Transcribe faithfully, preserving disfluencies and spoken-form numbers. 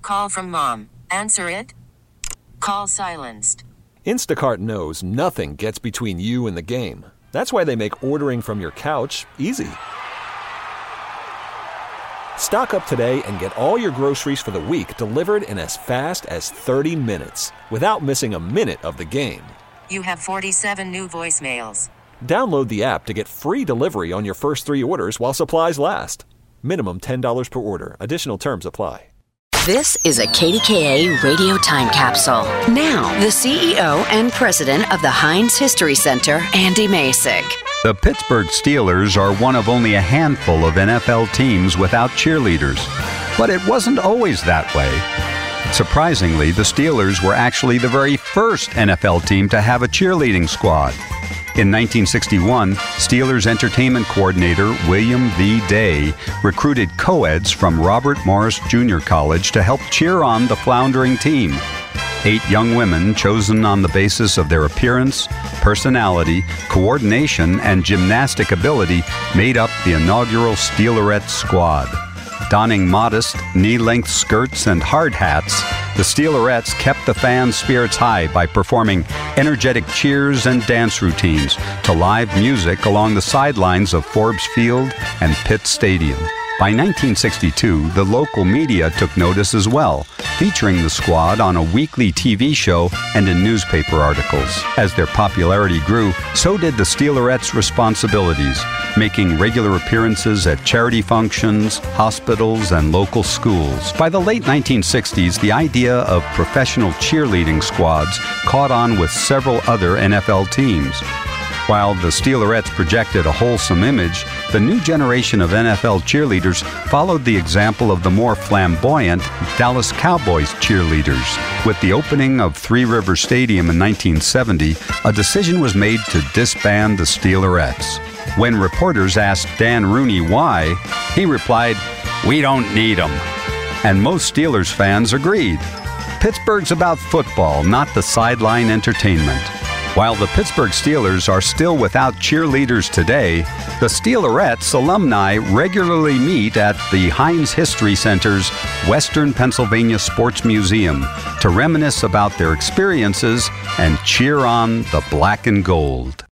call from mom. Answer it. Call silenced. Instacart knows nothing gets between you and the game. That's why they make ordering from your couch easy. Stock up today and get all your groceries for the week delivered in as fast as thirty minutes without missing a minute of the game. You have forty-seven new voicemails. Download the app to get free delivery on your first three orders while supplies last. Minimum ten dollars per order. Additional terms apply. This is a K D K A radio time capsule. Now, the C E O and president of the Heinz History Center, Andy Masek. The Pittsburgh Steelers are one of only a handful of N F L teams without cheerleaders. But it wasn't always that way. Surprisingly, the Steelers were actually the very first N F L team to have a cheerleading squad. In nineteen sixty-one, Steelers entertainment coordinator William V. Day recruited co-eds from Robert Morris Junior College to help cheer on the floundering team. Eight young women chosen on the basis of their appearance, personality, coordination, and gymnastic ability made up the inaugural Steelerettes squad. Donning modest, knee-length skirts and hard hats, the Steelerettes kept the fans' spirits high by performing energetic cheers and dance routines to live music along the sidelines of Forbes Field and Pitt Stadium. By nineteen sixty-two, the local media took notice as well, featuring the squad on a weekly T V show and in newspaper articles. As their popularity grew, so did the Steelerettes' responsibilities, making regular appearances at charity functions, hospitals, and local schools. By the late nineteen sixties, the idea of professional cheerleading squads caught on with several other N F L teams. While the Steelerettes projected a wholesome image, the new generation of N F L cheerleaders followed the example of the more flamboyant Dallas Cowboys cheerleaders. With the opening of Three Rivers Stadium in nineteen seventy, a decision was made to disband the Steelerettes. When reporters asked Dan Rooney why, he replied, "We don't need them." And most Steelers fans agreed. Pittsburgh's about football, not the sideline entertainment. While the Pittsburgh Steelers are still without cheerleaders today, the Steelerettes alumni regularly meet at the Heinz History Center's Western Pennsylvania Sports Museum to reminisce about their experiences and cheer on the black and gold.